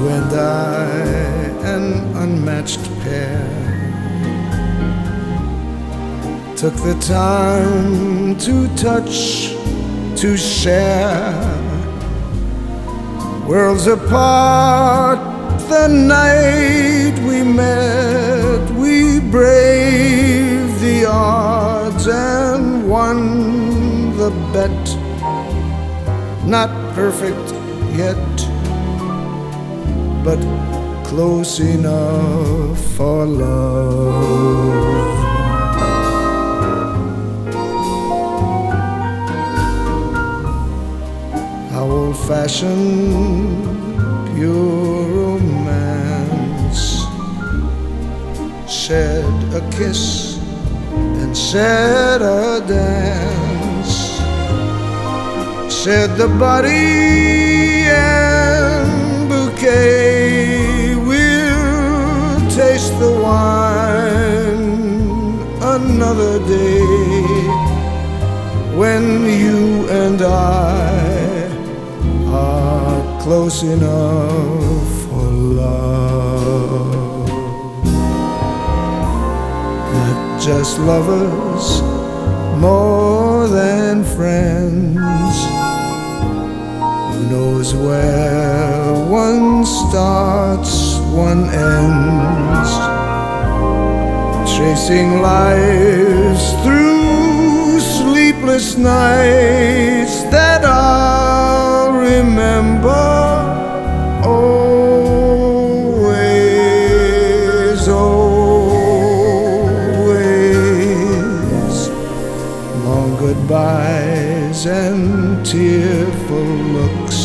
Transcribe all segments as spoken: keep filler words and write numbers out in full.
You and I, an unmatched pair, took the time to touch, to share. Worlds apart, the night we met, we braved the odds and won the bet. Not perfect yet, but close enough for love. How old-fashioned, pure romance, shed a kiss and shed a dance, shed the body and bouquet. We'll taste the wine another day, when you and I are close enough for love. Not just lovers, more than friends. Who knows where one starts, one ends, tracing lives through sleepless nights that I'll remember always, always. Long goodbyes and tearful looks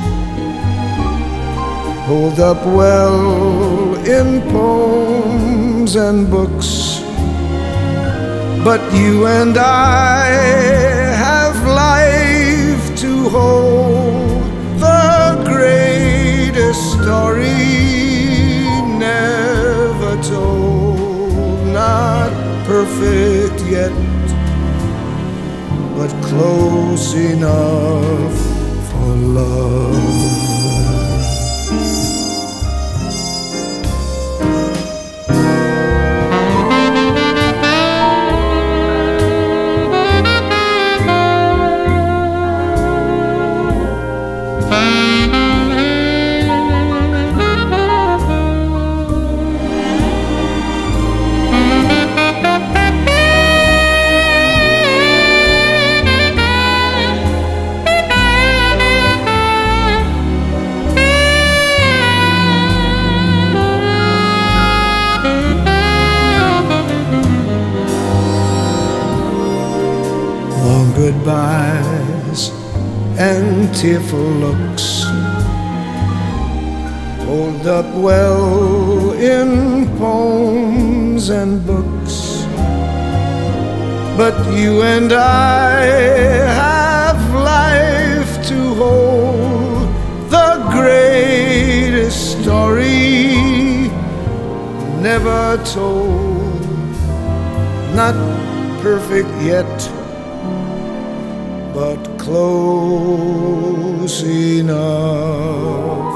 hold up well in poems and books, but you and I have life to hold, the greatest story never told. Not perfect yet, but close enough for love. Long goodbyes and tearful looks hold up well in poems and books, but you and I have life to hold, the greatest story never told. Not perfect yet, but close enough